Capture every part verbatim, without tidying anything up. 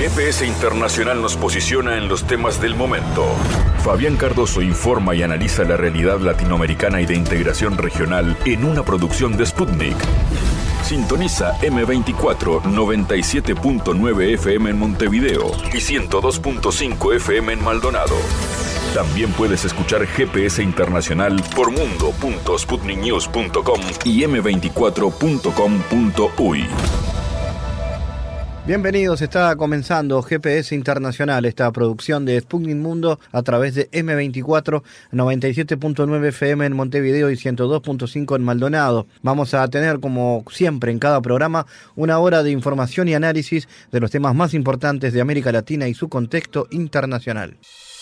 G P S Internacional nos posiciona en los temas del momento. Fabián Cardoso informa y analiza la realidad latinoamericana y de integración regional en una producción de Sputnik. Sintoniza eme veinticuatro noventa y siete punto nueve F M en Montevideo y ciento dos punto cinco F M en Maldonado. También puedes escuchar G P S Internacional por mundo punto sputnik news punto com y eme veinticuatro punto com punto uy. Bienvenidos, está comenzando G P S Internacional, esta producción de Sputnik Mundo a través de eme veinticuatro noventa y siete punto nueve F M en Montevideo y ciento dos punto cinco en Maldonado. Vamos a tener, como siempre en cada programa, una hora de información y análisis de los temas más importantes de América Latina y su contexto internacional.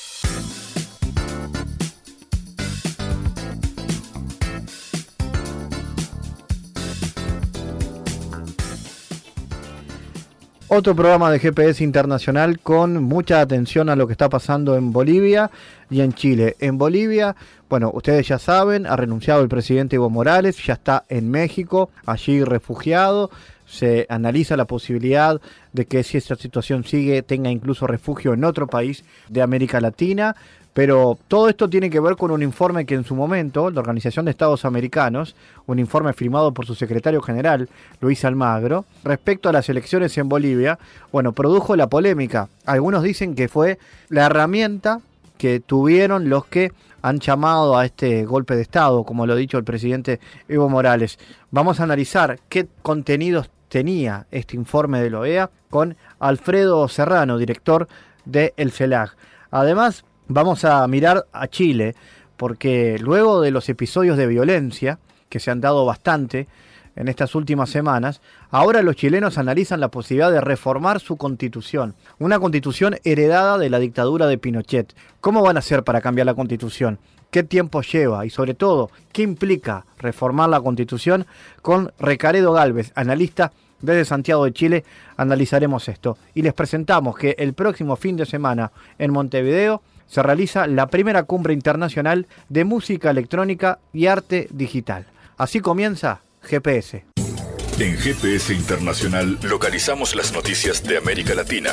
Otro programa de G P S Internacional con mucha atención a lo que está pasando en Bolivia y en Chile. En Bolivia, bueno, ustedes ya saben, ha renunciado el presidente Evo Morales, ya está en México, allí refugiado. Se analiza la posibilidad de que, si esta situación sigue, tenga incluso refugio en otro país de América Latina. Pero todo esto tiene que ver con un informe que en su momento la Organización de Estados Americanos, un informe firmado por su secretario general, Luis Almagro, respecto a las elecciones en Bolivia, bueno, produjo la polémica. Algunos dicen que fue la herramienta que tuvieron los que han llamado a este golpe de Estado, como lo ha dicho el presidente Evo Morales. Vamos a analizar qué contenidos tenía este informe de la O E A con Alfredo Serrano, director de el CELAC. Además, vamos a mirar a Chile, porque luego de los episodios de violencia que se han dado bastante en estas últimas semanas, ahora los chilenos analizan la posibilidad de reformar su constitución, una constitución heredada de la dictadura de Pinochet. ¿Cómo van a hacer para cambiar la constitución? ¿Qué tiempo lleva? Y sobre todo, ¿qué implica reformar la constitución? Con Recaredo Gálvez, analista desde Santiago de Chile, analizaremos esto. Y les presentamos que el próximo fin de semana en Montevideo se realiza la primera cumbre internacional de música electrónica y arte digital. Así comienza G P S. En G P S Internacional localizamos las noticias de América Latina.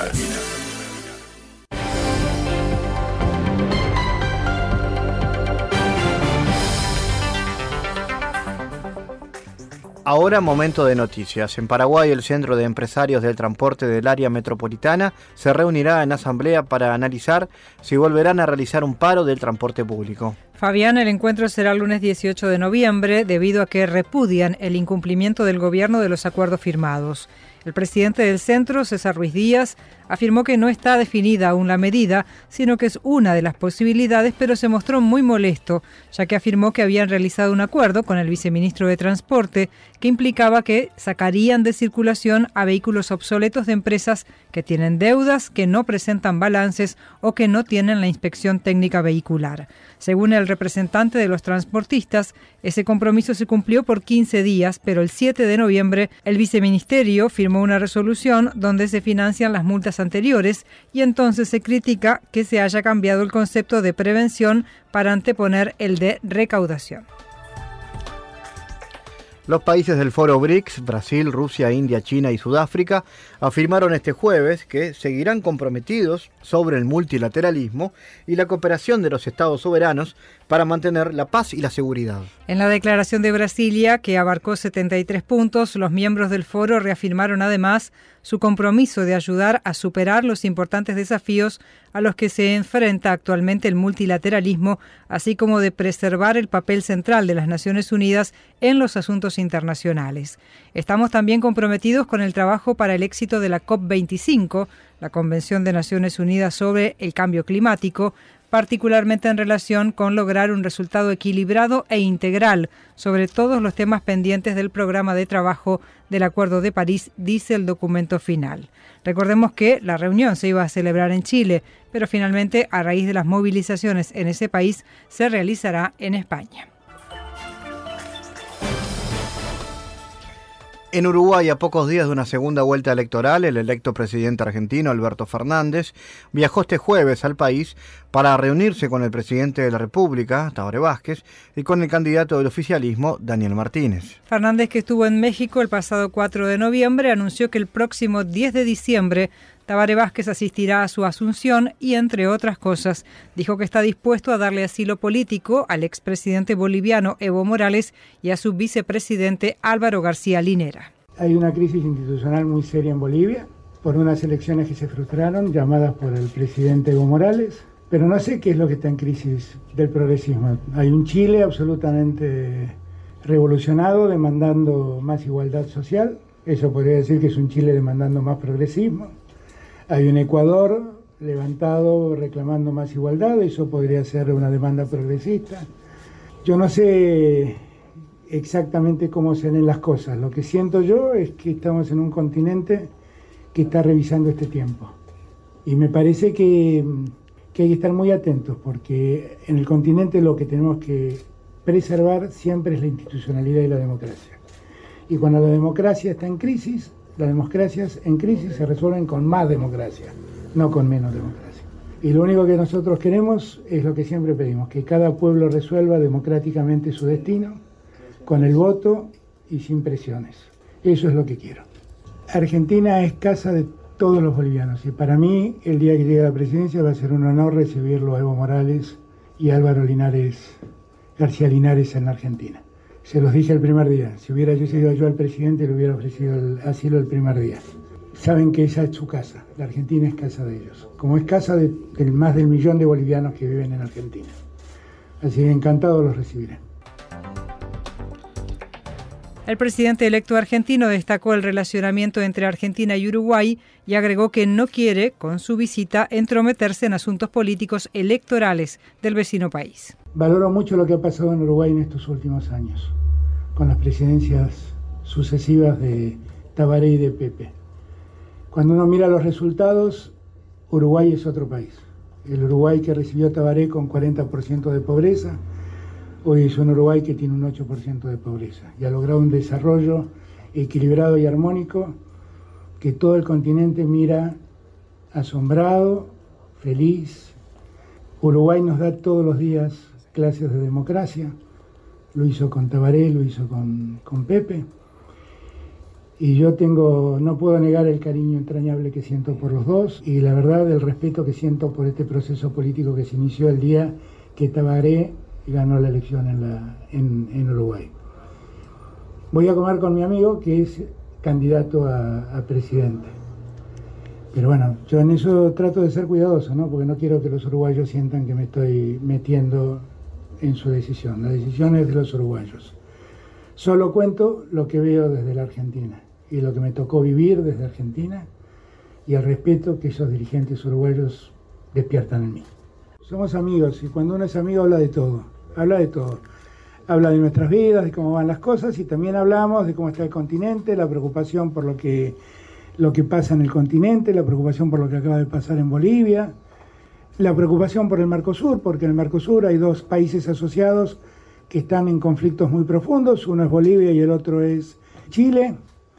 Ahora momento de noticias. En Paraguay, el Centro de Empresarios del Transporte del Área Metropolitana se reunirá en asamblea para analizar si volverán a realizar un paro del transporte público. Fabián, el encuentro será el lunes dieciocho de noviembre debido a que repudian el incumplimiento del gobierno de los acuerdos firmados. El presidente del centro, César Ruiz Díaz, afirmó que no está definida aún la medida, sino que es una de las posibilidades, pero se mostró muy molesto, ya que afirmó que habían realizado un acuerdo con el viceministro de Transporte que implicaba que sacarían de circulación a vehículos obsoletos de empresas que tienen deudas, que no presentan balances o que no tienen la inspección técnica vehicular. Según el representante de los transportistas, ese compromiso se cumplió por quince días, pero el siete de noviembre el viceministerio firmó una resolución donde se financian las multas anteriores y entonces se critica que se haya cambiado el concepto de prevención para anteponer el de recaudación. Los países del Foro BRICS, Brasil, Rusia, India, China y Sudáfrica, afirmaron este jueves que seguirán comprometidos sobre el multilateralismo y la cooperación de los estados soberanos para mantener la paz y la seguridad. En la declaración de Brasilia, que abarcó setenta y tres puntos, los miembros del foro reafirmaron además su compromiso de ayudar a superar los importantes desafíos a los que se enfrenta actualmente el multilateralismo, así como de preservar el papel central de las Naciones Unidas en los asuntos internacionales. Estamos también comprometidos con el trabajo para el éxito de la COP veinticinco, la Convención de Naciones Unidas sobre el Cambio Climático, particularmente en relación con lograr un resultado equilibrado e integral sobre todos los temas pendientes del programa de trabajo del Acuerdo de París, dice el documento final. Recordemos que la reunión se iba a celebrar en Chile, pero finalmente, a raíz de las movilizaciones en ese país, se realizará en España. En Uruguay, a pocos días de una segunda vuelta electoral, el electo presidente argentino, Alberto Fernández, viajó este jueves al país para reunirse con el presidente de la República, Tabaré Vázquez, y con el candidato del oficialismo, Daniel Martínez. Fernández, que estuvo en México el pasado cuatro de noviembre, anunció que el próximo diez de diciembre Tabaré Vázquez asistirá a su asunción y, entre otras cosas, dijo que está dispuesto a darle asilo político al expresidente boliviano Evo Morales y a su vicepresidente Álvaro García Linera. Hay una crisis institucional muy seria en Bolivia por unas elecciones que se frustraron, llamadas por el presidente Evo Morales, pero no sé qué es lo que está en crisis del progresismo. Hay un Chile absolutamente revolucionado, demandando más igualdad social. Eso podría decir que es un Chile demandando más progresismo. Hay un Ecuador levantado reclamando más igualdad. Eso podría ser una demanda progresista. Yo no sé exactamente cómo se ven las cosas. Lo que siento yo es que estamos en un continente que está revisando este tiempo. Y me parece que, que hay que estar muy atentos, porque en el continente lo que tenemos que preservar siempre es la institucionalidad y la democracia. Y cuando la democracia está en crisis, las democracias en crisis se resuelven con más democracia, no con menos democracia. Y lo único que nosotros queremos es lo que siempre pedimos, que cada pueblo resuelva democráticamente su destino, con el voto y sin presiones. Eso es lo que quiero. Argentina es casa de todos los bolivianos y para mí el día que llegue a la presidencia va a ser un honor recibirlo a Evo Morales y Álvaro Linares, García Linares en la Argentina. Se los dije el primer día, si hubiera yo sido yo el presidente le hubiera ofrecido el asilo el primer día. Saben que esa es su casa, la Argentina es casa de ellos, como es casa de, de más del millón de bolivianos que viven en Argentina. Así que encantado los recibiré. El presidente electo argentino destacó el relacionamiento entre Argentina y Uruguay y agregó que no quiere, con su visita, entrometerse en asuntos políticos electorales del vecino país. Valoro mucho lo que ha pasado en Uruguay en estos últimos años, con las presidencias sucesivas de Tabaré y de Pepe. Cuando uno mira los resultados, Uruguay es otro país. El Uruguay que recibió Tabaré con cuarenta por ciento de pobreza, hoy es un Uruguay que tiene un ocho por ciento de pobreza y ha logrado un desarrollo equilibrado y armónico que todo el continente mira asombrado, feliz. Uruguay nos da todos los días clases de democracia, lo hizo con Tabaré, lo hizo con, con Pepe, y yo tengo, no puedo negar el cariño entrañable que siento por los dos y la verdad el respeto que siento por este proceso político que se inició el día que Tabaré ganó la elección en, la, en, en Uruguay. Voy a comer con mi amigo que es candidato a, a presidente. Pero bueno, yo en eso trato de ser cuidadoso, ¿no? Porque no quiero que los uruguayos sientan que me estoy metiendo en su decisión. La decisión es de los uruguayos. Solo cuento lo que veo desde la Argentina y lo que me tocó vivir desde Argentina y el respeto que esos dirigentes uruguayos despiertan en mí. Somos amigos y cuando uno es amigo habla de todo, habla de todo. Habla de nuestras vidas, de cómo van las cosas y también hablamos de cómo está el continente, la preocupación por lo que, lo que pasa en el continente, la preocupación por lo que acaba de pasar en Bolivia, la preocupación por el Mercosur, porque en el Mercosur hay dos países asociados que están en conflictos muy profundos, uno es Bolivia y el otro es Chile.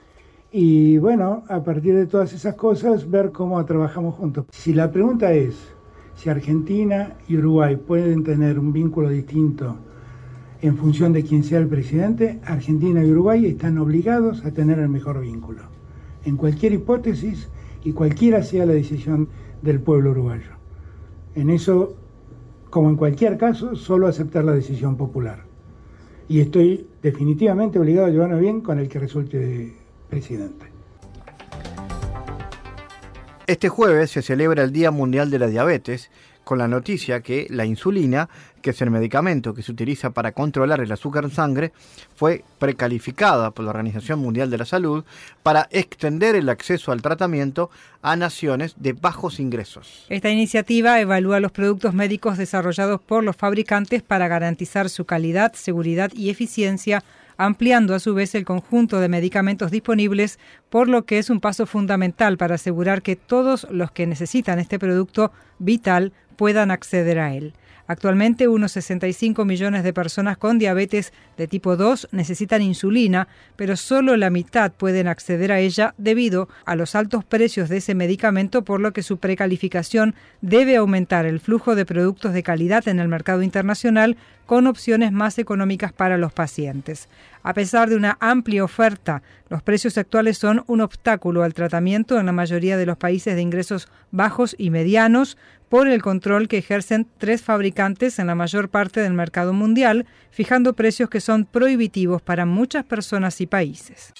Y bueno, a partir de todas esas cosas, ver cómo trabajamos juntos. Si la pregunta es si Argentina y Uruguay pueden tener un vínculo distinto en función de quién sea el presidente, Argentina y Uruguay están obligados a tener el mejor vínculo, en cualquier hipótesis y cualquiera sea la decisión del pueblo uruguayo. En eso, como en cualquier caso, solo aceptar la decisión popular. Y estoy definitivamente obligado a llevarme bien con el que resulte presidente. Este jueves se celebra el Día Mundial de la Diabetes, con la noticia que la insulina, que es el medicamento que se utiliza para controlar el azúcar en sangre, fue precalificada por la Organización Mundial de la Salud para extender el acceso al tratamiento a naciones de bajos ingresos. Esta iniciativa evalúa los productos médicos desarrollados por los fabricantes para garantizar su calidad, seguridad y eficiencia, ampliando a su vez el conjunto de medicamentos disponibles, por lo que es un paso fundamental para asegurar que todos los que necesitan este producto vital puedan acceder a él. Actualmente, unos sesenta y cinco millones de personas con diabetes de tipo dos necesitan insulina, pero solo la mitad pueden acceder a ella debido a los altos precios de ese medicamento, por lo que su precalificación debe aumentar el flujo de productos de calidad en el mercado internacional con opciones más económicas para los pacientes. A pesar de una amplia oferta, los precios actuales son un obstáculo al tratamiento en la mayoría de los países de ingresos bajos y medianos por el control que ejercen tres fabricantes en la mayor parte del mercado mundial, fijando precios que son prohibitivos para muchas personas y países.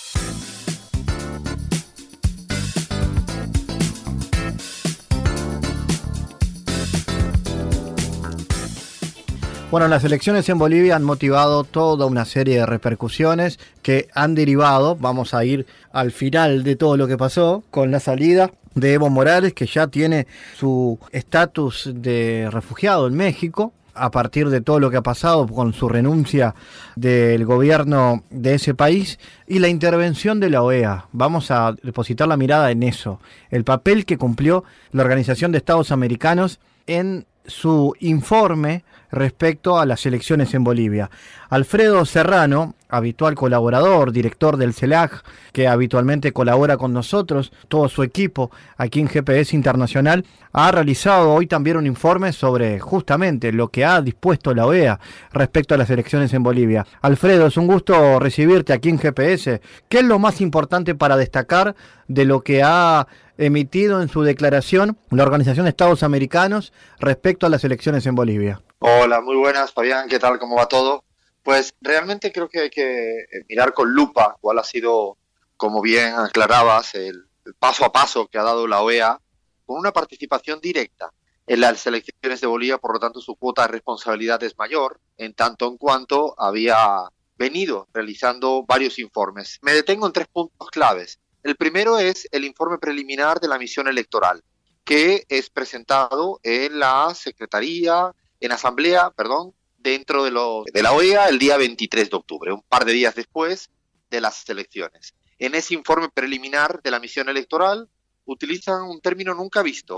Bueno, las elecciones en Bolivia han motivado toda una serie de repercusiones que han derivado, vamos a ir al final de todo lo que pasó, con la salida de Evo Morales, que ya tiene su estatus de refugiado en México, a partir de todo lo que ha pasado con su renuncia del gobierno de ese país y la intervención de la O E A. Vamos a depositar la mirada en eso, el papel que cumplió la Organización de Estados Americanos en su informe respecto a las elecciones en Bolivia. Alfredo Serrano, habitual colaborador, director del CELAC, que habitualmente colabora con nosotros, todo su equipo aquí en G P S Internacional, ha realizado hoy también un informe sobre justamente lo que ha dispuesto la O E A respecto a las elecciones en Bolivia. Alfredo, es un gusto recibirte aquí en G P S. ¿Qué es lo más importante para destacar de lo que ha emitido en su declaración la Organización de Estados Americanos respecto a las elecciones en Bolivia? Hola, muy buenas, Fabián, ¿qué tal? ¿Cómo va todo? Pues realmente creo que hay que mirar con lupa cuál ha sido, como bien aclarabas, el, el paso a paso que ha dado la O E A con una participación directa en las elecciones de Bolivia, por lo tanto su cuota de responsabilidad es mayor, en tanto en cuanto había venido realizando varios informes. Me detengo en tres puntos claves. El primero es el informe preliminar de la misión electoral, que es presentado en la Secretaría, en Asamblea, perdón, dentro de, lo, de la O E A el día veintitrés de octubre, un par de días después de las elecciones. En ese informe preliminar de la misión electoral utilizan un término nunca visto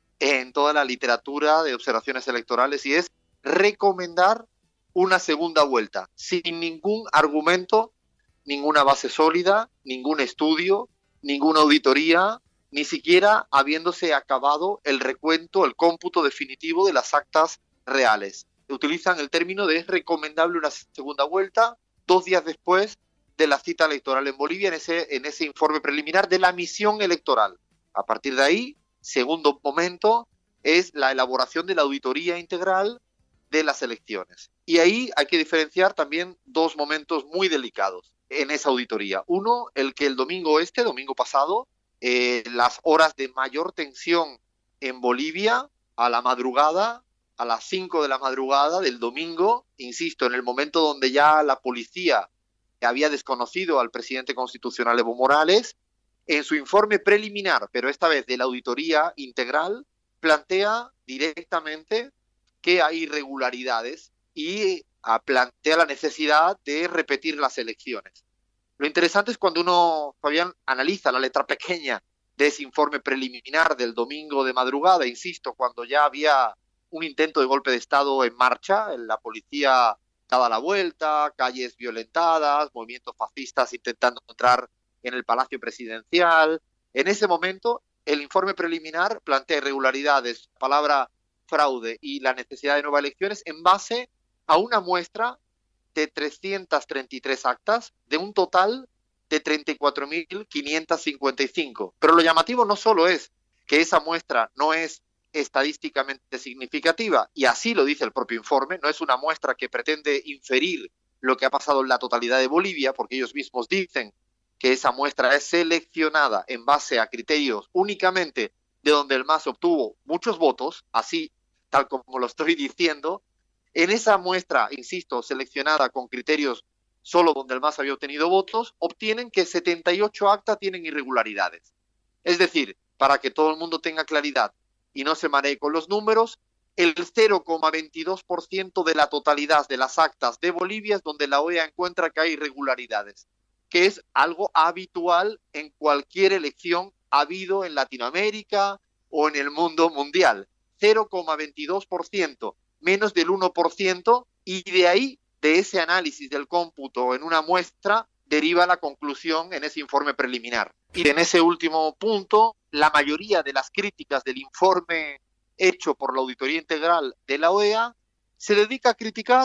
en toda la literatura de observaciones electorales y es recomendar una segunda vuelta, sin ningún argumento, ninguna base sólida, ningún estudio, ninguna auditoría, ni siquiera habiéndose acabado el recuento, el cómputo definitivo de las actas reales. Utilizan el término de es recomendable una segunda vuelta dos días después de la cita electoral en Bolivia en ese, en ese informe preliminar de la misión electoral. A partir de ahí, segundo momento, es la elaboración de la auditoría integral de las elecciones. Y ahí hay que diferenciar también dos momentos muy delicados en esa auditoría. Uno, el que el domingo este, domingo pasado, eh, las horas de mayor tensión en Bolivia, a la madrugada, a las cinco de la madrugada del domingo, insisto, en el momento donde ya la policía había desconocido al presidente constitucional Evo Morales, en su informe preliminar, pero esta vez de la auditoría integral, plantea directamente que hay irregularidades y plantea la necesidad de repetir las elecciones. Lo interesante es cuando uno, Fabián, analiza la letra pequeña de ese informe preliminar del domingo de madrugada, insisto, cuando ya había un intento de golpe de Estado en marcha, la policía daba la vuelta, calles violentadas, movimientos fascistas intentando entrar en el Palacio Presidencial. En ese momento, el informe preliminar plantea irregularidades, palabra fraude y la necesidad de nuevas elecciones en base a una muestra de trescientas treinta y tres actas de un total de treinta y cuatro mil quinientas cincuenta y cinco. Pero lo llamativo no solo es que esa muestra no es estadísticamente significativa, y así lo dice el propio informe, no es una muestra que pretende inferir lo que ha pasado en la totalidad de Bolivia, porque ellos mismos dicen que esa muestra es seleccionada en base a criterios únicamente de donde el M A S obtuvo muchos votos, así tal como lo estoy diciendo. En esa muestra, insisto, seleccionada con criterios solo donde el M A S había obtenido votos, obtienen que setenta y ocho actas tienen irregularidades. Es decir, para que todo el mundo tenga claridad y no se maree con los números, el cero coma veintidós por ciento de la totalidad de las actas de Bolivia es donde la O E A encuentra que hay irregularidades, que es algo habitual en cualquier elección habido en Latinoamérica o en el mundo mundial. cero coma veintidós por ciento, menos del uno por ciento, y de ahí, de ese análisis del cómputo en una muestra, deriva la conclusión en ese informe preliminar. Y en ese último punto, la mayoría de las críticas del informe hecho por la Auditoría Integral de la O E A se dedica a criticar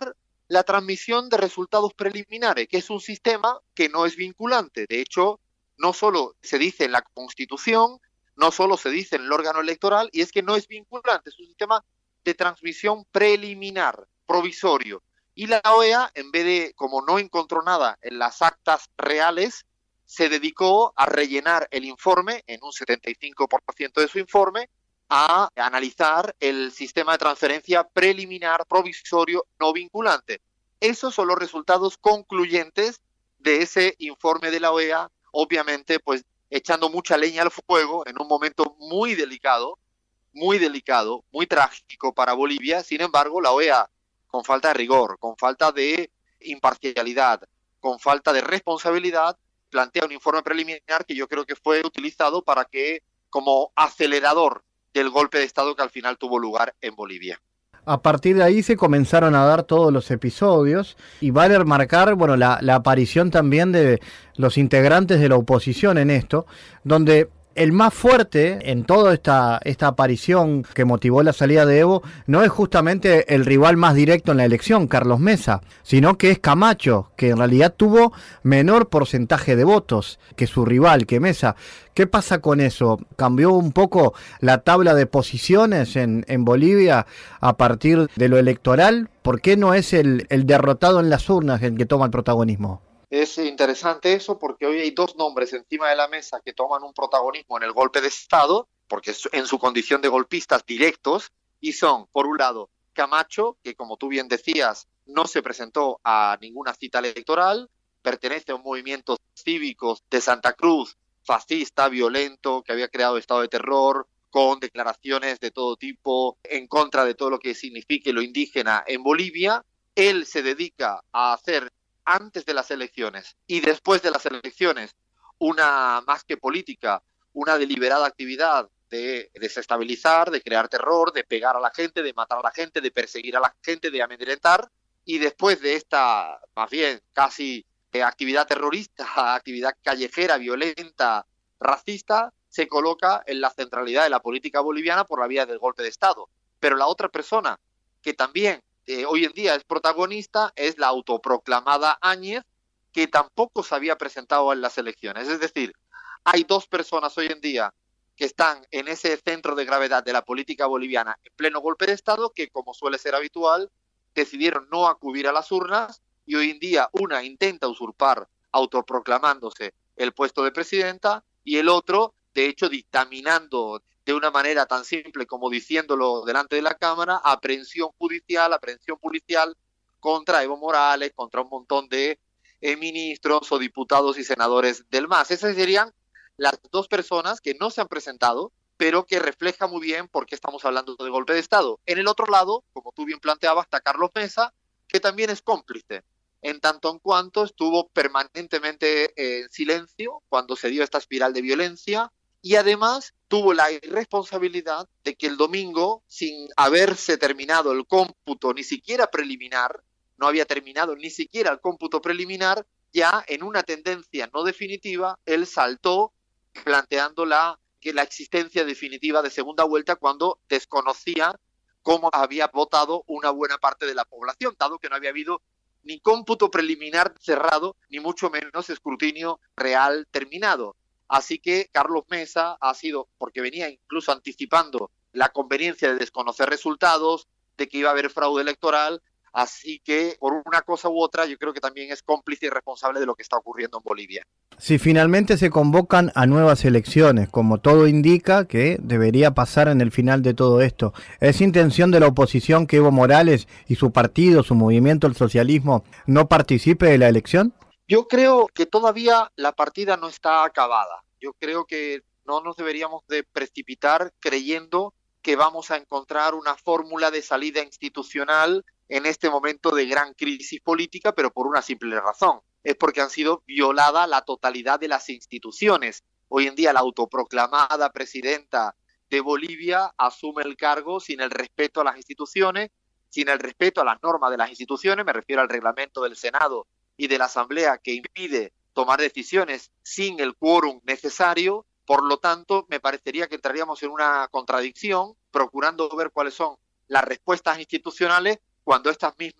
la transmisión de resultados preliminares, que es un sistema que no es vinculante. De hecho, no solo se dice en la Constitución, no solo se dice en el órgano electoral, y es que no es vinculante, es un sistema de transmisión preliminar, provisorio. Y la O E A, en vez de, como no encontró nada en las actas reales, se dedicó a rellenar el informe, en un setenta y cinco por ciento de su informe, a analizar el sistema de transferencia preliminar, provisorio, no vinculante. Esos son los resultados concluyentes de ese informe de la O E A, obviamente, pues echando mucha leña al fuego en un momento muy delicado, muy delicado, muy trágico para Bolivia. Sin embargo, la O E A, con falta de rigor, con falta de imparcialidad, con falta de responsabilidad, plantea un informe preliminar que yo creo que fue utilizado para que, como acelerador del golpe de Estado que al final tuvo lugar en Bolivia. A partir de ahí se comenzaron a dar todos los episodios y vale remarcar, bueno, la, la aparición también de los integrantes de la oposición en esto, donde el más fuerte en toda esta, esta aparición que motivó la salida de Evo no es justamente el rival más directo en la elección, Carlos Mesa, sino que es Camacho, que en realidad tuvo menor porcentaje de votos que su rival, que Mesa. ¿Qué pasa con eso? ¿Cambió un poco la tabla de posiciones en, en Bolivia a partir de lo electoral? ¿Por qué no es el, el derrotado en las urnas el que toma el protagonismo? Es interesante eso porque hoy hay dos nombres encima de la mesa que toman un protagonismo en el golpe de Estado, porque en su condición de golpistas directos, y son, por un lado, Camacho, que como tú bien decías, no se presentó a ninguna cita electoral, pertenece a un movimiento cívico de Santa Cruz, fascista, violento, que había creado estado de terror, con declaraciones de todo tipo en contra de todo lo que signifique lo indígena en Bolivia. Él se dedica a hacer antes de las elecciones y después de las elecciones una, más que política, una deliberada actividad de desestabilizar, de crear terror, de pegar a la gente, de matar a la gente, de perseguir a la gente, de amedrentar. Y después de esta, más bien, casi eh, actividad terrorista, actividad callejera, violenta, racista, se coloca en la centralidad de la política boliviana por la vía del golpe de Estado. Pero la otra persona que también Eh, hoy en día es protagonista, es la autoproclamada Áñez, que tampoco se había presentado en las elecciones. Es decir, hay dos personas hoy en día que están en ese centro de gravedad de la política boliviana en pleno golpe de Estado, que como suele ser habitual, decidieron no acudir a las urnas, y hoy en día una intenta usurpar, autoproclamándose, el puesto de presidenta, y el otro, de hecho, dictaminando de una manera tan simple como diciéndolo delante de la Cámara, aprehensión judicial, aprehensión policial contra Evo Morales, contra un montón de eh, ministros o diputados y senadores del M A S. Esas serían las dos personas que no se han presentado, pero que refleja muy bien por qué estamos hablando de golpe de Estado. En el otro lado, como tú bien planteabas, está Carlos Mesa, que también es cómplice, en tanto en cuanto estuvo permanentemente en silencio cuando se dio esta espiral de violencia, y además tuvo la irresponsabilidad de que el domingo, sin haberse terminado el cómputo ni siquiera preliminar, no había terminado ni siquiera el cómputo preliminar, ya en una tendencia no definitiva, él saltó planteando la, que la existencia definitiva de segunda vuelta cuando desconocía cómo había votado una buena parte de la población, dado que no había habido ni cómputo preliminar cerrado, ni mucho menos escrutinio real terminado. Así que Carlos Mesa ha sido, porque venía incluso anticipando la conveniencia de desconocer resultados, de que iba a haber fraude electoral, así que por una cosa u otra yo creo que también es cómplice y responsable de lo que está ocurriendo en Bolivia. Si finalmente se convocan a nuevas elecciones, como todo indica que debería pasar en el final de todo esto, ¿es intención de la oposición que Evo Morales y su partido, su movimiento, el socialismo, no participe de la elección? Yo creo que todavía la partida no está acabada. Yo creo que no nos deberíamos de precipitar creyendo que vamos a encontrar una fórmula de salida institucional en este momento de gran crisis política, pero por una simple razón. Es porque han sido violada la totalidad de las instituciones. Hoy en día la autoproclamada presidenta de Bolivia asume el cargo sin el respeto a las instituciones, sin el respeto a las normas de las instituciones, me refiero al reglamento del Senado y de la Asamblea, que impide tomar decisiones sin el quórum necesario. Por lo tanto, me parecería que entraríamos en una contradicción, procurando ver cuáles son las respuestas institucionales cuando estas mismas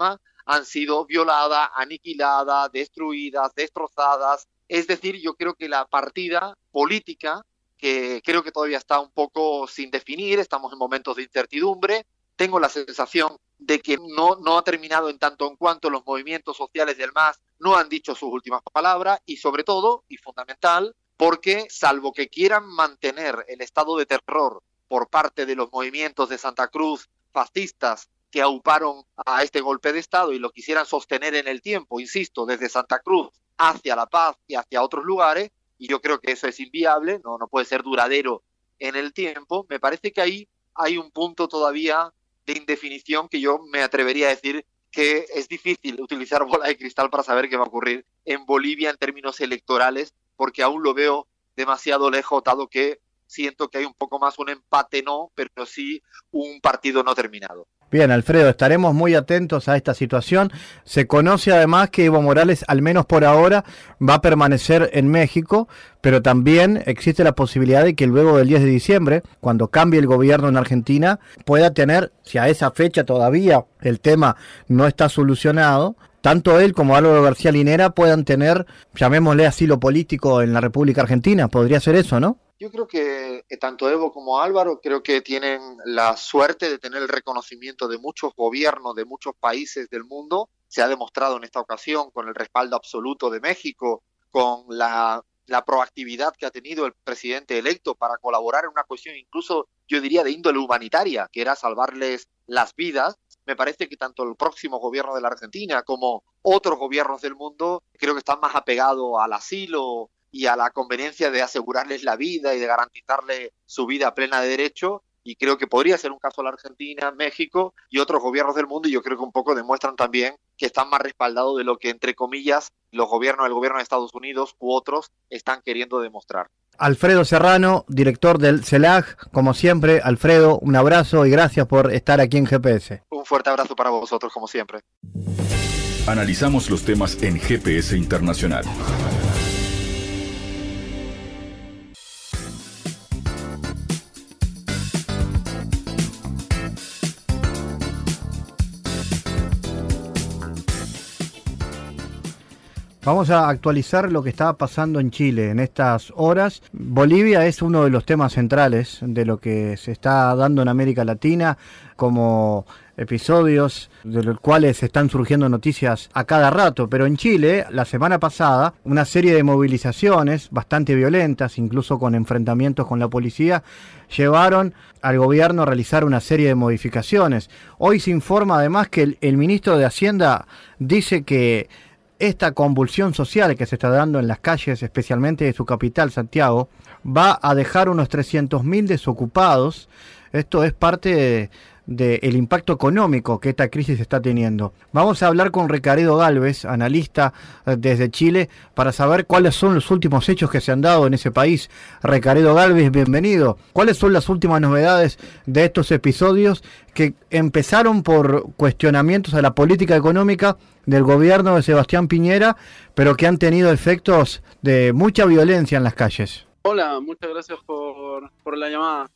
han sido violadas, aniquiladas, destruidas, destrozadas. Es decir, yo creo que la partida política, que creo que todavía está un poco sin definir, estamos en momentos de incertidumbre, tengo la sensación de que no, no ha terminado en tanto en cuanto los movimientos sociales del M A S no han dicho sus últimas palabras y sobre todo, y fundamental, porque salvo que quieran mantener el estado de terror por parte de los movimientos de Santa Cruz fascistas que auparon a este golpe de Estado y lo quisieran sostener en el tiempo, insisto, desde Santa Cruz hacia La Paz y hacia otros lugares, y yo creo que eso es inviable, no, no puede ser duradero en el tiempo, me parece que ahí hay un punto todavía de indefinición que yo me atrevería a decir que es difícil utilizar bola de cristal para saber qué va a ocurrir en Bolivia en términos electorales, porque aún lo veo demasiado lejos, dado que siento que hay un poco más un empate no, pero sí un partido no terminado. Bien, Alfredo, estaremos muy atentos a esta situación. Se conoce además que Evo Morales, al menos por ahora, va a permanecer en México, pero también existe la posibilidad de que luego del diez de diciembre, cuando cambie el gobierno en Argentina, pueda tener, si a esa fecha todavía el tema no está solucionado, tanto él como Álvaro García Linera puedan tener, llamémosle asilo político en la República Argentina. Podría ser eso, ¿no? Yo creo que tanto Evo como Álvaro creo que tienen la suerte de tener el reconocimiento de muchos gobiernos de muchos países del mundo. Se ha demostrado en esta ocasión con el respaldo absoluto de México, con la, la proactividad que ha tenido el presidente electo para colaborar en una cuestión incluso, yo diría, de índole humanitaria, que era salvarles las vidas. Me parece que tanto el próximo gobierno de la Argentina como otros gobiernos del mundo creo que están más apegados al asilo y a la conveniencia de asegurarles la vida y de garantizarles su vida plena de derecho, y creo que podría ser un caso la Argentina, México y otros gobiernos del mundo, y yo creo que un poco demuestran también que están más respaldados de lo que, entre comillas, los gobiernos, el gobierno de Estados Unidos u otros están queriendo demostrar. Alfredo Serrano, director del CELAC, como siempre. Alfredo, un abrazo y gracias por estar aquí en G P S. Un fuerte abrazo para vosotros, como siempre. Analizamos los temas en G P S Internacional. Vamos a actualizar lo que está pasando en Chile en estas horas. Bolivia es uno de los temas centrales de lo que se está dando en América Latina, como episodios de los cuales están surgiendo noticias a cada rato. Pero en Chile, la semana pasada, una serie de movilizaciones bastante violentas, incluso con enfrentamientos con la policía, llevaron al gobierno a realizar una serie de modificaciones. Hoy se informa además que el, el ministro de Hacienda dice que esta convulsión social que se está dando en las calles, especialmente de su capital, Santiago, va a dejar unos trescientos mil desocupados. Esto es parte del de, de impacto económico que esta crisis está teniendo. Vamos a hablar con Recaredo Gálvez, analista desde Chile, para saber cuáles son los últimos hechos que se han dado en ese país. Recaredo Gálvez, bienvenido. ¿Cuáles son las últimas novedades de estos episodios que empezaron por cuestionamientos a la política económica del gobierno de Sebastián Piñera, pero que han tenido efectos de mucha violencia en las calles? Hola, muchas gracias por, por la llamada.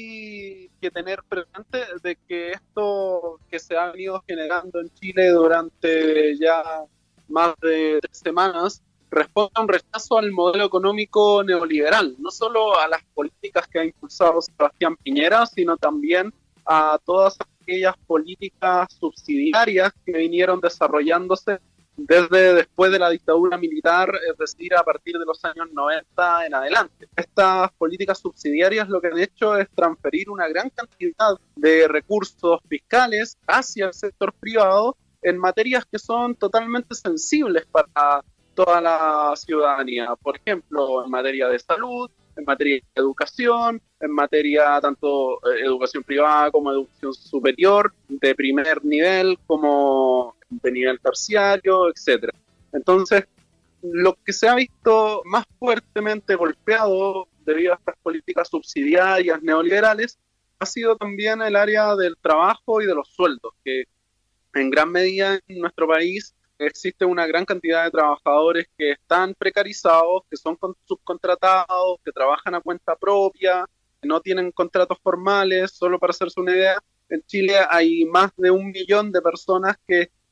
Hay que tener presente de que esto que se ha venido generando en Chile durante ya más de tres semanas responde a un rechazo al modelo económico neoliberal, no solo a las políticas que ha impulsado Sebastián Piñera, sino también a todas aquellas políticas subsidiarias que vinieron desarrollándose desde después de la dictadura militar, es decir, a partir de los años noventa en adelante. Estas políticas subsidiarias lo que han hecho es transferir una gran cantidad de recursos fiscales hacia el sector privado en materias que son totalmente sensibles para toda la ciudadanía. Por ejemplo, en materia de salud, en materia de educación, en materia tanto eh, educación privada como educación superior, de primer nivel como de nivel terciario, etcétera. Entonces, lo que se ha visto más fuertemente golpeado debido a estas políticas subsidiarias neoliberales ha sido también el área del trabajo y de los sueldos, que en gran medida en nuestro país existe una gran cantidad de trabajadores que están precarizados, que son subcontratados, que trabajan a cuenta propia, que no tienen contratos formales. Solo para hacerse una idea, en Chile hay más de un millón de personas que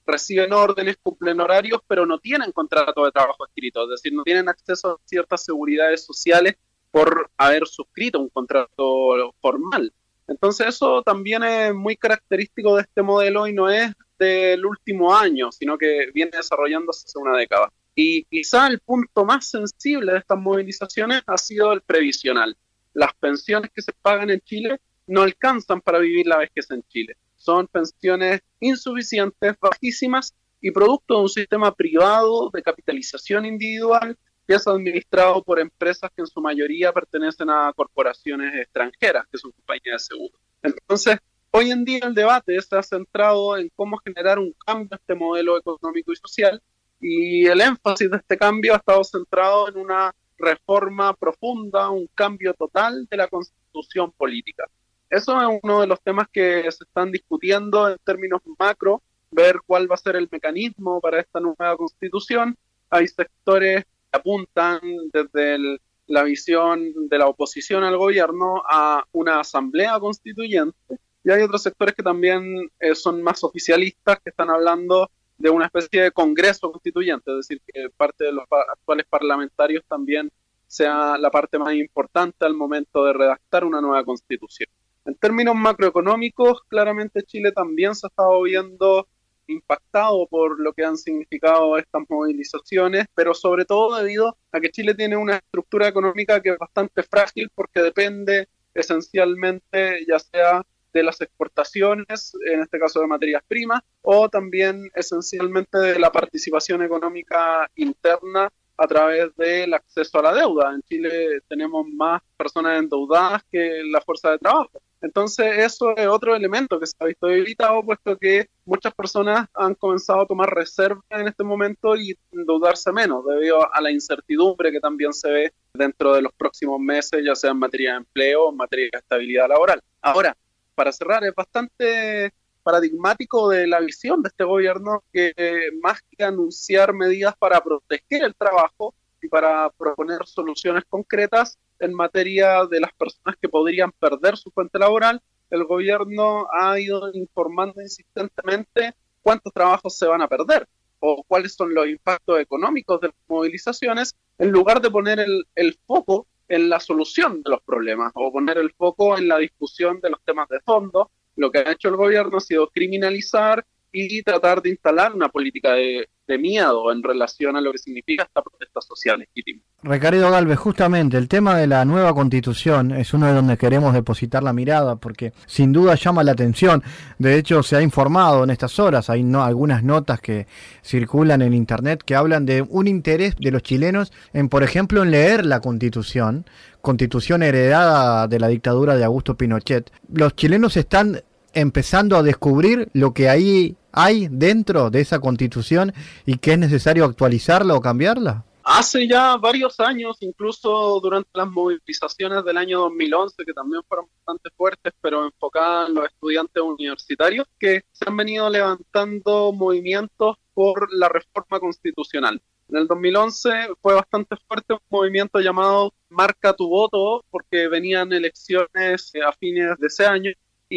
reciben órdenes, cumplen horarios, pero no tienen contrato de trabajo escrito, es decir, no tienen acceso a ciertas seguridades sociales por haber suscrito un contrato formal. Entonces eso también es muy característico de este modelo y no es del último año, sino que viene desarrollándose hace una década. Y quizá el punto más sensible de estas movilizaciones ha sido el previsional. Las pensiones que se pagan en Chile no alcanzan para vivir la vejez en Chile. Son pensiones insuficientes, bajísimas y producto de un sistema privado de capitalización individual que es administrado por empresas que en su mayoría pertenecen a corporaciones extranjeras, que son compañías de seguro. Entonces, hoy en día el debate se ha centrado en cómo generar un cambio en este modelo económico y social, y el énfasis de este cambio ha estado centrado en una reforma profunda, un cambio total de la constitución política. Eso es uno de los temas que se están discutiendo en términos macro, ver cuál va a ser el mecanismo para esta nueva constitución. Hay sectores que apuntan desde el, la visión de la oposición al gobierno a una asamblea constituyente, y hay otros sectores que también eh, son más oficialistas, que están hablando de una especie de congreso constituyente, es decir, que parte de los actuales parlamentarios también sea la parte más importante al momento de redactar una nueva constitución. En términos macroeconómicos, claramente Chile también se ha estado viendo impactado por lo que han significado estas movilizaciones, pero sobre todo debido a que Chile tiene una estructura económica que es bastante frágil porque depende esencialmente ya sea de las exportaciones, en este caso de materias primas, o también esencialmente de la participación económica interna a través del acceso a la deuda. En Chile tenemos más personas endeudadas que la fuerza de trabajo. Entonces eso es otro elemento que se ha visto debilitado, puesto que muchas personas han comenzado a tomar reserva en este momento y endeudarse menos, debido a la incertidumbre que también se ve dentro de los próximos meses, ya sea en materia de empleo o en materia de estabilidad laboral. Ahora, para cerrar, es bastante paradigmático de la visión de este gobierno que eh, más que anunciar medidas para proteger el trabajo y para proponer soluciones concretas en materia de las personas que podrían perder su fuente laboral, el gobierno ha ido informando insistentemente cuántos trabajos se van a perder o cuáles son los impactos económicos de las movilizaciones, en lugar de poner el, el foco en la solución de los problemas o poner el foco en la discusión de los temas de fondo. Lo que ha hecho el gobierno ha sido criminalizar y tratar de instalar una política de, de miedo en relación a lo que significa esta protesta social legítima. Ricardo Gálvez, justamente el tema de la nueva constitución es uno de donde queremos depositar la mirada, porque sin duda llama la atención. De hecho, se ha informado en estas horas, hay no, algunas notas que circulan en internet que hablan de un interés de los chilenos en, por ejemplo, en leer la constitución, constitución heredada de la dictadura de Augusto Pinochet. Los chilenos están empezando a descubrir lo que ahí hay dentro de esa constitución y que es necesario actualizarla o cambiarla. Hace ya varios años, incluso durante las movilizaciones del año dos mil once, que también fueron bastante fuertes, pero enfocadas en los estudiantes universitarios, que se han venido levantando movimientos por la reforma constitucional. En el dos mil once fue bastante fuerte un movimiento llamado Marca tu voto, porque venían elecciones a fines de ese año,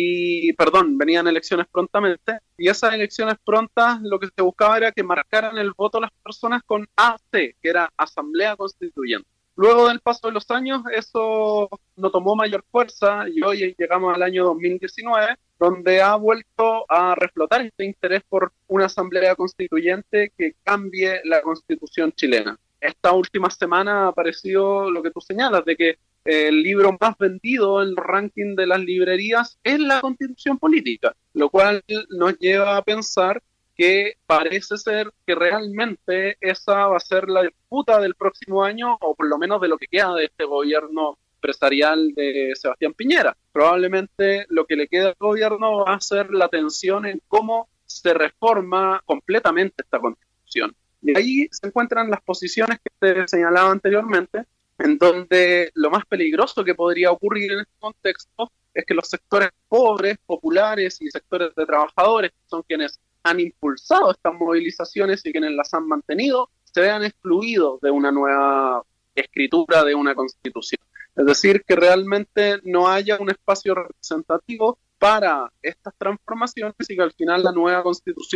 y perdón, venían elecciones prontamente, y esas elecciones prontas lo que se buscaba era que marcaran el voto las personas con A C, que era Asamblea Constituyente. Luego del paso de los años eso no tomó mayor fuerza y hoy llegamos al año dos mil diecinueve, donde ha vuelto a reflotar este interés por una Asamblea Constituyente que cambie la Constitución chilena. Esta última semana ha aparecido lo que tú señalas, de que el libro más vendido en el ranking de las librerías es la Constitución Política, lo cual nos lleva a pensar que parece ser que realmente esa va a ser la disputa del próximo año, o por lo menos de lo que queda de este gobierno empresarial de Sebastián Piñera. Probablemente lo que le queda al gobierno va a ser la tensión en cómo se reforma completamente esta Constitución. Y ahí se encuentran las posiciones que te señalaba anteriormente, en donde lo más peligroso que podría ocurrir en este contexto es que los sectores pobres, populares y sectores de trabajadores, que son quienes han impulsado estas movilizaciones y quienes las han mantenido, se vean excluidos de una nueva escritura de una constitución. Es decir, que realmente no haya un espacio representativo para estas transformaciones y que al final la nueva constitución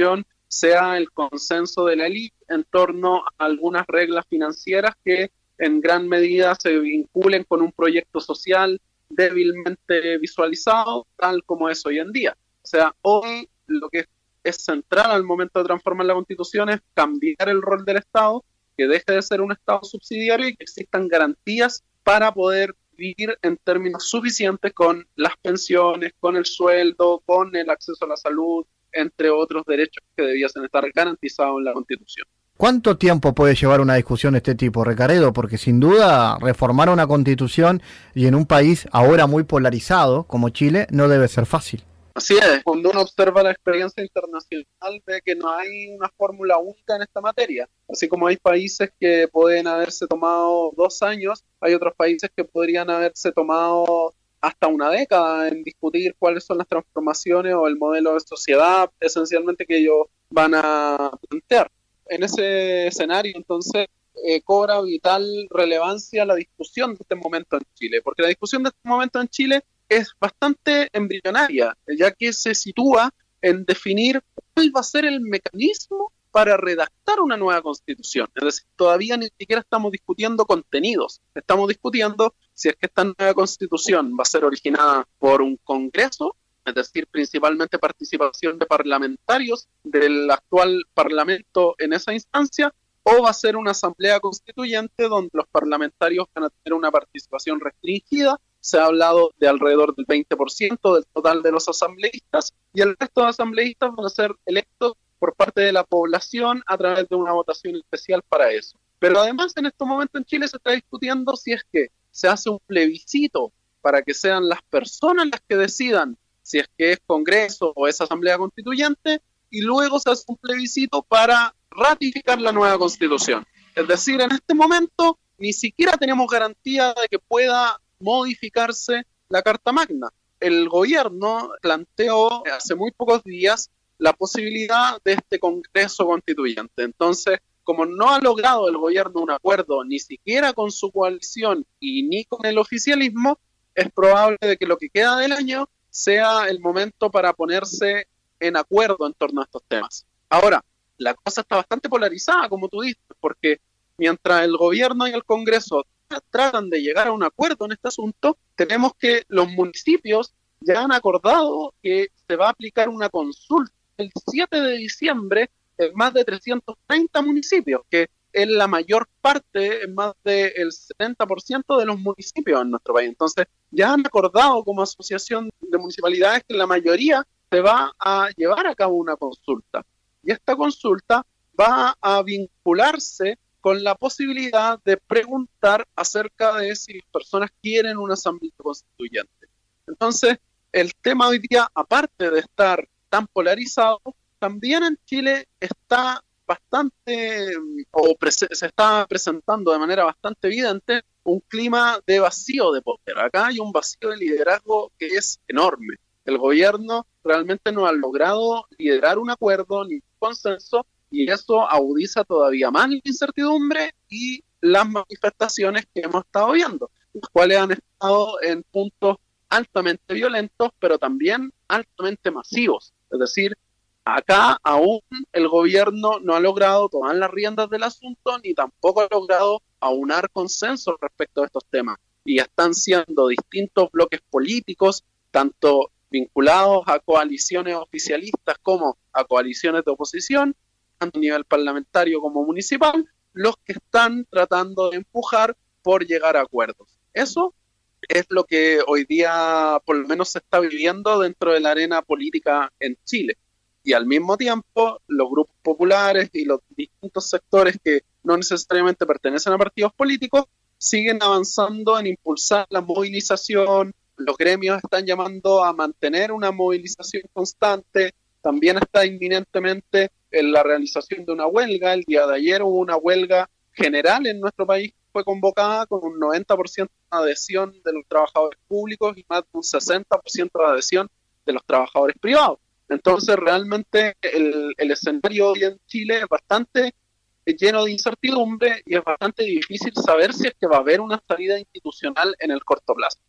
sea el consenso de la élite en torno a algunas reglas financieras que en gran medida se vinculen con un proyecto social débilmente visualizado, tal como es hoy en día. O sea, hoy lo que es central al momento de transformar la Constitución es cambiar el rol del Estado, que deje de ser un Estado subsidiario y que existan garantías para poder vivir en términos suficientes con las pensiones, con el sueldo, con el acceso a la salud, entre otros derechos que debiesen estar garantizados en la Constitución. ¿Cuánto tiempo puede llevar una discusión de este tipo, Recaredo? Porque sin duda reformar una Constitución y en un país ahora muy polarizado como Chile no debe ser fácil. Así es, cuando uno observa la experiencia internacional ve que no hay una fórmula única en esta materia. Así como hay países que pueden haberse tomado dos años, hay otros países que podrían haberse tomado hasta una década en discutir cuáles son las transformaciones o el modelo de sociedad esencialmente que ellos van a plantear. En ese escenario, entonces, eh, cobra vital relevancia la discusión de este momento en Chile, porque la discusión de este momento en Chile es bastante embrionaria, ya que se sitúa en definir cuál va a ser el mecanismo para redactar una nueva constitución. Es decir, todavía ni siquiera estamos discutiendo contenidos, estamos discutiendo si es que esta nueva constitución va a ser originada por un congreso, es decir, principalmente participación de parlamentarios del actual parlamento en esa instancia, o va a ser una asamblea constituyente donde los parlamentarios van a tener una participación restringida. Se ha hablado de alrededor del veinte por ciento del total de los asambleístas, y el resto de asambleístas van a ser electos por parte de la población a través de una votación especial para eso. Pero además, en estos momentos en Chile se está discutiendo si es que se hace un plebiscito para que sean las personas las que decidan si es que es Congreso o es Asamblea Constituyente, y luego se hace un plebiscito para ratificar la nueva Constitución. Es decir, en este momento ni siquiera tenemos garantía de que pueda modificarse la Carta Magna. El gobierno planteó hace muy pocos días la posibilidad de este Congreso Constituyente. Entonces, como no ha logrado el gobierno un acuerdo ni siquiera con su coalición y ni con el oficialismo, es probable de que lo que queda del año sea el momento para ponerse en acuerdo en torno a estos temas. Ahora, la cosa está bastante polarizada, como tú dices, porque mientras el gobierno y el Congreso tratan de llegar a un acuerdo en este asunto, tenemos que los municipios ya han acordado que se va a aplicar una consulta el siete de diciembre en más de trescientos treinta municipios, que es la mayor parte, en más del setenta por ciento de los municipios en nuestro país. Entonces, ya han acordado como asociación de municipalidades que la mayoría se va a llevar a cabo una consulta. Y esta consulta va a vincularse con la posibilidad de preguntar acerca de si las personas quieren una asamblea constituyente. Entonces, el tema hoy día, aparte de estar tan polarizado, también en Chile está bastante, o se está presentando de manera bastante evidente, un clima de vacío de poder. Acá hay un vacío de liderazgo que es enorme. El gobierno realmente no ha logrado liderar un acuerdo ni un consenso, y eso agudiza todavía más la incertidumbre y las manifestaciones que hemos estado viendo, las cuales han estado en puntos altamente violentos, pero también altamente masivos. Es decir, acá aún el gobierno no ha logrado tomar las riendas del asunto, ni tampoco ha logrado aunar consenso respecto a estos temas. Y están siendo distintos bloques políticos, tanto vinculados a coaliciones oficialistas como a coaliciones de oposición, tanto a nivel parlamentario como municipal, los que están tratando de empujar por llegar a acuerdos. Eso es lo que hoy día por lo menos se está viviendo dentro de la arena política en Chile. Y al mismo tiempo, los grupos populares y los distintos sectores que no necesariamente pertenecen a partidos políticos siguen avanzando en impulsar la movilización. Los gremios están llamando a mantener una movilización constante. También está inminentemente en la realización de una huelga. El día de ayer hubo una huelga general en nuestro país, fue convocada con un noventa por ciento de adhesión de los trabajadores públicos y más de un sesenta por ciento de adhesión de los trabajadores privados. Entonces, realmente el, el escenario hoy en Chile es bastante lleno de incertidumbre y es bastante difícil saber si es que va a haber una salida institucional en el corto plazo.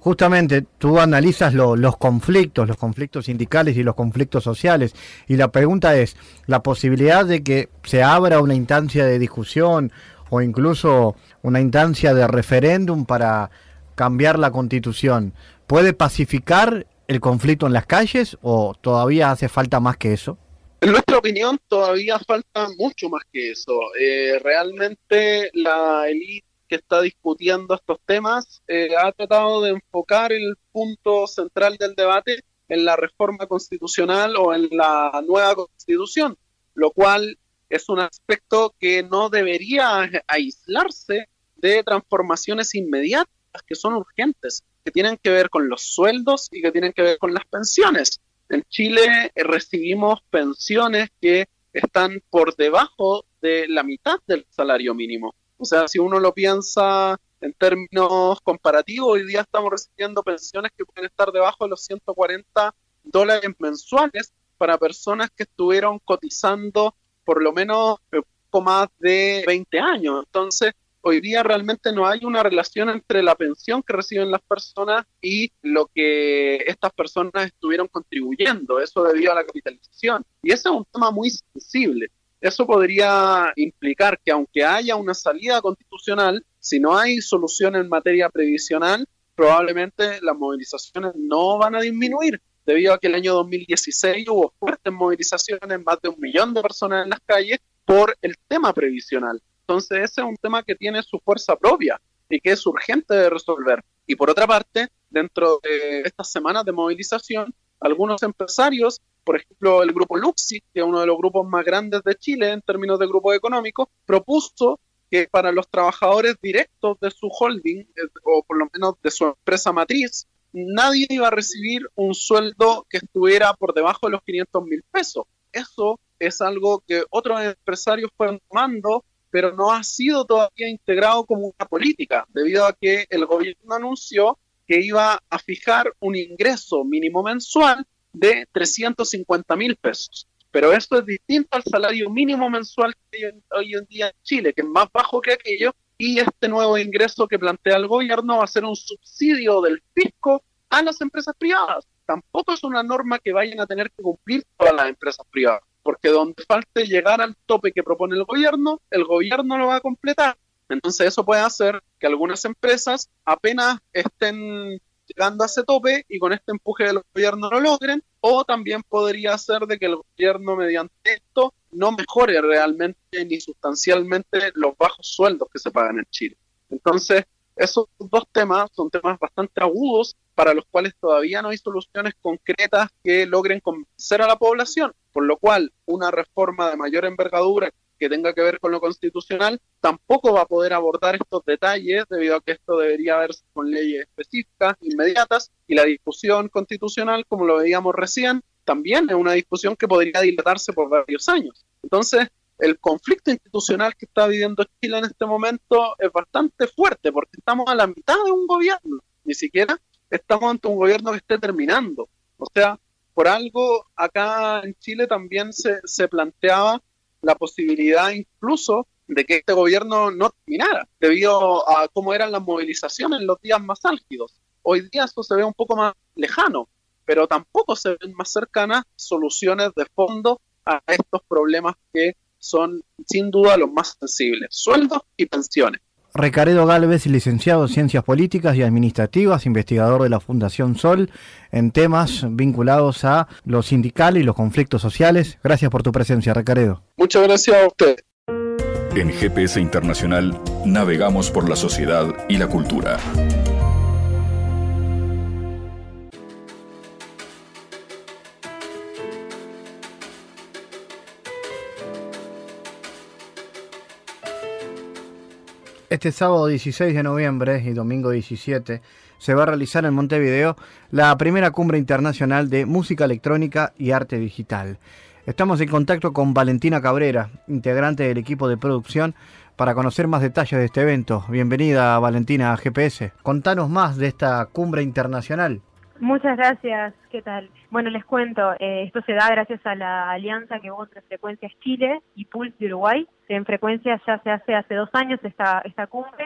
Justamente tú analizas lo, los conflictos, los conflictos sindicales y los conflictos sociales, y la pregunta es, la posibilidad de que se abra una instancia de discusión o incluso una instancia de referéndum para cambiar la Constitución, ¿puede pacificar el conflicto en las calles o todavía hace falta más que eso? En nuestra opinión, todavía falta mucho más que eso. Eh, realmente la élite que está discutiendo estos temas eh, ha tratado de enfocar el punto central del debate en la reforma constitucional o en la nueva constitución, lo cual es un aspecto que no debería aislarse de transformaciones inmediatas que son urgentes, que tienen que ver con los sueldos y que tienen que ver con las pensiones. En Chile eh, recibimos pensiones que están por debajo de la mitad del salario mínimo. O sea, si uno lo piensa en términos comparativos, hoy día estamos recibiendo pensiones que pueden estar debajo de los ciento cuarenta dólares mensuales para personas que estuvieron cotizando por lo menos un poco más de veinte años. Entonces, hoy día realmente no hay una relación entre la pensión que reciben las personas y lo que estas personas estuvieron contribuyendo, eso debido a la capitalización. Y ese es un tema muy sensible. Eso podría implicar que aunque haya una salida constitucional, si no hay solución en materia previsional, probablemente las movilizaciones no van a disminuir, debido a que el año dos mil dieciséis hubo fuertes movilizaciones, más de un millón de personas en las calles, por el tema previsional. Entonces ese es un tema que tiene su fuerza propia y que es urgente de resolver. Y por otra parte, dentro de estas semanas de movilización, algunos empresarios, por ejemplo el grupo Luxi, que es uno de los grupos más grandes de Chile en términos de grupos económicos, propuso que para los trabajadores directos de su holding, eh, o por lo menos de su empresa matriz, nadie iba a recibir un sueldo que estuviera por debajo de los quinientos mil pesos. Eso es algo que otros empresarios fueron tomando, pero no ha sido todavía integrado como una política, debido a que el gobierno anunció que iba a fijar un ingreso mínimo mensual de trescientos cincuenta mil pesos. Pero esto es distinto al salario mínimo mensual que hay hoy en día en Chile, que es más bajo que aquello, y este nuevo ingreso que plantea el gobierno va a ser un subsidio del fisco a las empresas privadas. Tampoco es una norma que vayan a tener que cumplir todas las empresas privadas, porque donde falte llegar al tope que propone el gobierno, el gobierno lo va a completar. Entonces eso puede hacer que algunas empresas apenas estén llegando a ese tope y con este empuje del gobierno lo logren, o también podría ser de que el gobierno mediante esto no mejore realmente ni sustancialmente los bajos sueldos que se pagan en Chile. Entonces esos dos temas son temas bastante agudos para los cuales todavía no hay soluciones concretas que logren convencer a la población, por lo cual una reforma de mayor envergadura que tenga que ver con lo constitucional tampoco va a poder abordar estos detalles, debido a que esto debería verse con leyes específicas, inmediatas, y la discusión constitucional, como lo veíamos recién, también es una discusión que podría dilatarse por varios años. Entonces, el conflicto institucional que está viviendo Chile en este momento es bastante fuerte, porque estamos a la mitad de un gobierno, ni siquiera estamos ante un gobierno que esté terminando. O sea, por algo acá en Chile también se, se planteaba la posibilidad incluso de que este gobierno no terminara, debido a cómo eran las movilizaciones en los días más álgidos. Hoy día eso se ve un poco más lejano, pero tampoco se ven más cercanas soluciones de fondo a estos problemas que son sin duda los más sensibles: sueldos y pensiones. Recaredo Gálvez, licenciado en Ciencias Políticas y Administrativas, investigador de la Fundación Sol en temas vinculados a lo sindical y los conflictos sociales. Gracias por tu presencia, Recaredo. Muchas gracias a usted. En G P S Internacional navegamos por la sociedad y la cultura. Este sábado dieciséis de noviembre y domingo diecisiete se va a realizar en Montevideo la primera cumbre internacional de música electrónica y arte digital. Estamos en contacto con Valentina Cabrera, integrante del equipo de producción, para conocer más detalles de este evento. Bienvenida, Valentina, a G P S. Contanos más de esta cumbre internacional. Muchas gracias, ¿qué tal? Bueno, les cuento, eh, esto se da gracias a la alianza que hubo entre Frecuencias Chile y Pulse de Uruguay. En Frecuencias ya se hace hace dos años esta, esta cumbre,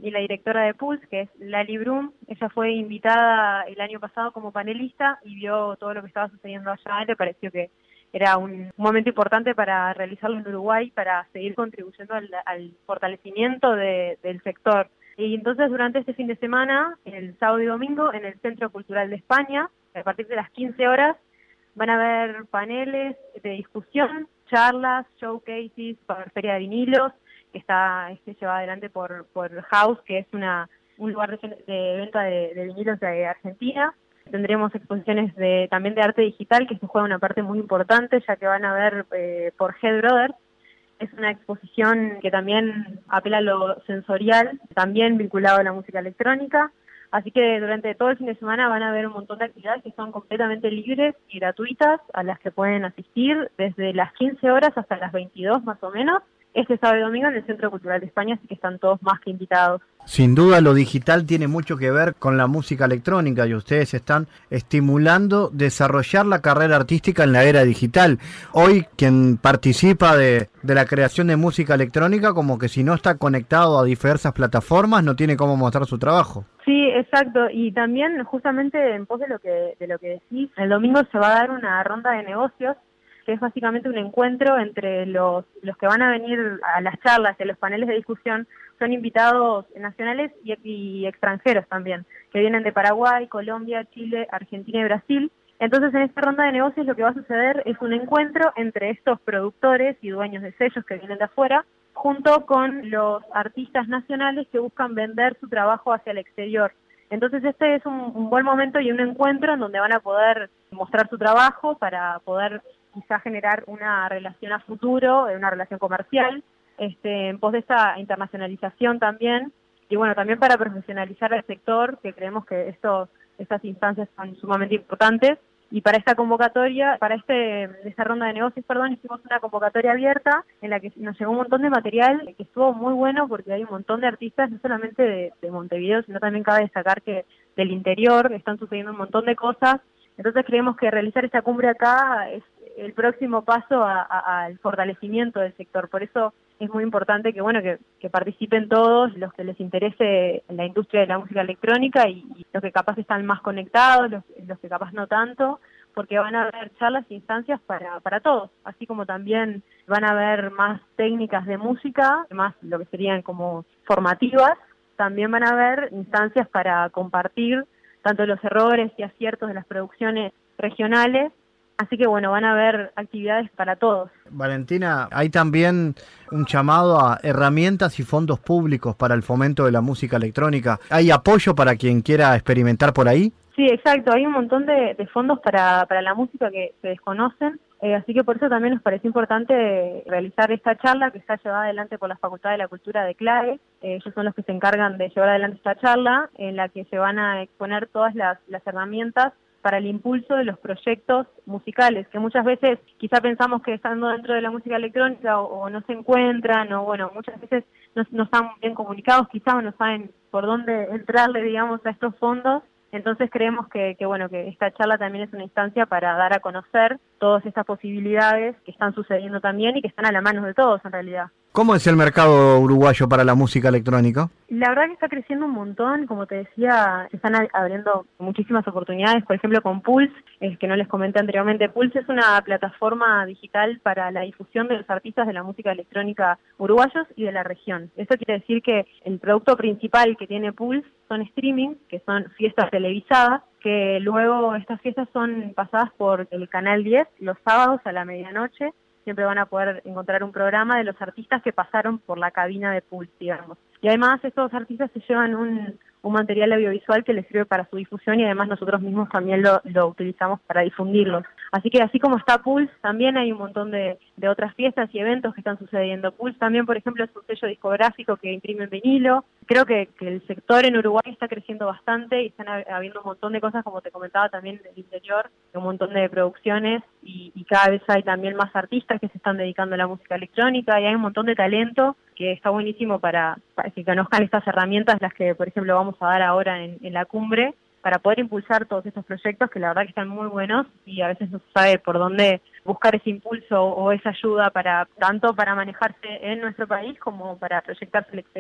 y la directora de Pulse, que es Lali Brum. Ella fue invitada el año pasado como panelista y vio todo lo que estaba sucediendo allá. Le pareció que era un momento importante para realizarlo en Uruguay, para seguir contribuyendo al, al fortalecimiento de, del sector. Y entonces durante este fin de semana, el sábado y domingo, en el Centro Cultural de España, a partir de las quince horas, van a haber paneles de discusión, charlas, showcases, va a haber feria de vinilos, que está este, llevada adelante por, por House, que es una un lugar de, de venta de, de vinilos de Argentina. Tendremos exposiciones de también de arte digital, que se juega una parte muy importante, ya que van a ver eh, por Head Brothers. Es una exposición que también apela a lo sensorial, también vinculado a la música electrónica. Así que durante todo el fin de semana van a haber un montón de actividades que son completamente libres y gratuitas, a las que pueden asistir desde las quince horas hasta las veintidós más o menos, este sábado y domingo en el Centro Cultural de España, así que están todos más que invitados. Sin duda lo digital tiene mucho que ver con la música electrónica y ustedes están estimulando desarrollar la carrera artística en la era digital. Hoy quien participa de, de la creación de música electrónica, como que si no está conectado a diversas plataformas, no tiene cómo mostrar su trabajo. Sí, exacto, y también justamente en pos de lo que de lo que decís, el domingo se va a dar una ronda de negocios, que es básicamente un encuentro entre los, los que van a venir a las charlas y a los paneles de discusión. Son invitados nacionales y, y extranjeros también, que vienen de Paraguay, Colombia, Chile, Argentina y Brasil. Entonces, en esta ronda de negocios lo que va a suceder es un encuentro entre estos productores y dueños de sellos que vienen de afuera, junto con los artistas nacionales que buscan vender su trabajo hacia el exterior. Entonces este es un, un buen momento y un encuentro en donde van a poder mostrar su trabajo para poder quizá generar una relación a futuro, una relación comercial, este, en pos de esta internacionalización también, y bueno, también para profesionalizar el sector, que creemos que esto, estas instancias son sumamente importantes. Y para esta convocatoria, para este esta ronda de negocios, perdón, hicimos una convocatoria abierta en la que nos llegó un montón de material que estuvo muy bueno porque hay un montón de artistas, no solamente de, de Montevideo, sino también cabe destacar que del interior están sucediendo un montón de cosas. Entonces creemos que realizar esta cumbre acá es el próximo paso a, a, al fortalecimiento del sector. Por eso es muy importante que bueno que, que participen todos los que les interese la industria de la música electrónica y, y los que capaz están más conectados, los, los que capaz no tanto, porque van a haber charlas e instancias para, para todos, así como también van a haber más técnicas de música, más lo que serían como formativas, también van a haber instancias para compartir tanto los errores y aciertos de las producciones regionales. Así que bueno, van a haber actividades para todos. Valentina, hay también un llamado a herramientas y fondos públicos para el fomento de la música electrónica. ¿Hay apoyo para quien quiera experimentar por ahí? Sí, exacto. Hay un montón de, de fondos para, para la música que se desconocen. Eh, así que por eso también nos pareció importante realizar esta charla que está llevada adelante por la Facultad de la Cultura de CLAE. Eh, ellos son los que se encargan de llevar adelante esta charla, en la que se van a exponer todas las, las herramientas para el impulso de los proyectos musicales, que muchas veces quizá pensamos que estando dentro de la música electrónica o, o no se encuentran, o bueno, muchas veces no, no están bien comunicados quizá o no saben por dónde entrarle, digamos, a estos fondos. Entonces creemos que, que bueno que esta charla también es una instancia para dar a conocer todas estas posibilidades que están sucediendo también y que están a la mano de todos en realidad. ¿Cómo es el mercado uruguayo para la música electrónica? La verdad que está creciendo un montón, como te decía, se están abriendo muchísimas oportunidades, por ejemplo con Pulse, es que no les comenté anteriormente. Pulse es una plataforma digital para la difusión de los artistas de la música electrónica uruguayos y de la región. Esto quiere decir que el producto principal que tiene Pulse son streaming, que son fiestas televisadas, que luego estas fiestas son pasadas por el Canal diez los sábados a la medianoche. Siempre van a poder encontrar un programa de los artistas que pasaron por la cabina de Pulse, digamos. Y además estos artistas se llevan un, un material audiovisual que les sirve para su difusión y además nosotros mismos también lo, lo utilizamos para difundirlos. Así que así como está Pulse, también hay un montón de, de otras fiestas y eventos que están sucediendo. Pulse también, por ejemplo, es un sello discográfico que imprime en vinilo. Creo que, que el sector en Uruguay está creciendo bastante y están habiendo un montón de cosas, como te comentaba, también del interior, un montón de producciones y, y cada vez hay también más artistas que se están dedicando a la música electrónica y hay un montón de talento que está buenísimo para, para que conozcan estas herramientas, las que, por ejemplo, vamos a dar ahora en, en la cumbre, para poder impulsar todos estos proyectos que la verdad que están muy buenos y a veces no se sabe por dónde buscar ese impulso o esa ayuda para tanto para manejarse en nuestro país como para proyectarse al exterior.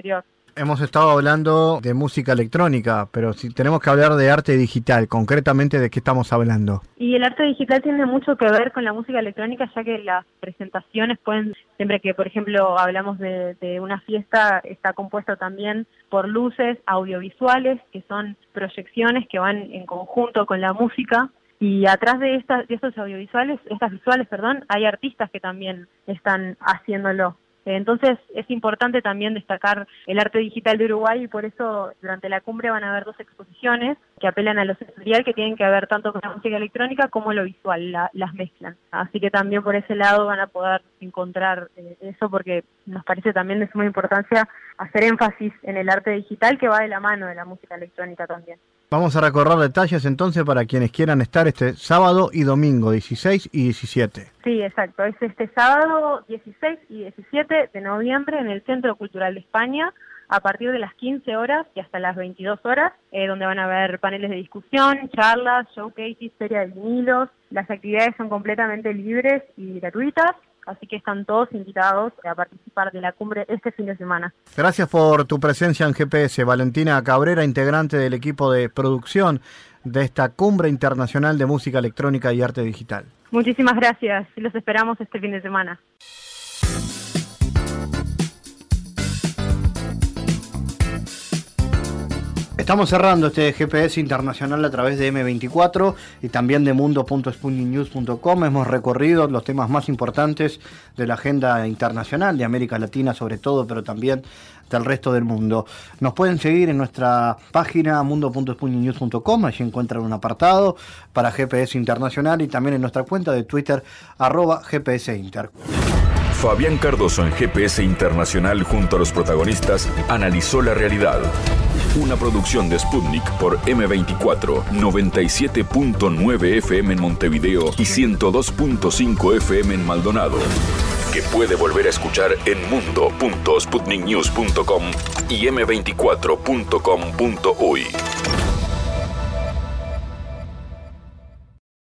Hemos estado hablando de música electrónica, pero si tenemos que hablar de arte digital, concretamente, ¿de qué estamos hablando? Y el arte digital tiene mucho que ver con la música electrónica, ya que las presentaciones pueden, siempre que, por ejemplo, hablamos de, de una fiesta, está compuesto también por luces audiovisuales, que son proyecciones que van en conjunto con la música. Y atrás de, estas, de estos audiovisuales, estas visuales, perdón, hay artistas que también están haciéndolo. Entonces es importante también destacar el arte digital de Uruguay y por eso durante la cumbre van a haber dos exposiciones que apelan a lo sensorial, que tienen que ver tanto con la música electrónica como lo visual, la, las mezclan. Así que también por ese lado van a poder encontrar eh, eso, porque nos parece también de suma importancia hacer énfasis en el arte digital que va de la mano de la música electrónica también. Vamos a recorrer detalles entonces para quienes quieran estar este sábado y domingo, dieciséis y diecisiete. Sí, exacto. Es este sábado dieciséis y diecisiete de noviembre en el Centro Cultural de España, a partir de las quince horas y hasta las veintidós horas, eh, donde van a haber paneles de discusión, charlas, showcases, feria de vinilos. Las actividades son completamente libres y gratuitas, así que están todos invitados a participar de la cumbre este fin de semana. Gracias por tu presencia en G P S, Valentina Cabrera, integrante del equipo de producción de esta Cumbre Internacional de Música Electrónica y Arte Digital. Muchísimas gracias, los esperamos este fin de semana. Estamos cerrando este G P S internacional a través de eme veinticuatro y también de mundo punto sputnik news punto com. Hemos recorrido los temas más importantes de la agenda internacional, de América Latina sobre todo, pero también del resto del mundo. Nos pueden seguir en nuestra página mundo punto sputnik news punto com, allí encuentran un apartado para G P S internacional y también en nuestra cuenta de Twitter, arroba G P S Inter. Fabián Cardoso en G P S Internacional junto a los protagonistas analizó la realidad. Una producción de Sputnik por eme veinticuatro, noventa y siete punto nueve F M en Montevideo y ciento dos punto cinco F M en Maldonado. Que puede volver a escuchar en mundo punto sputnik news punto com y eme veinticuatro punto com punto uy.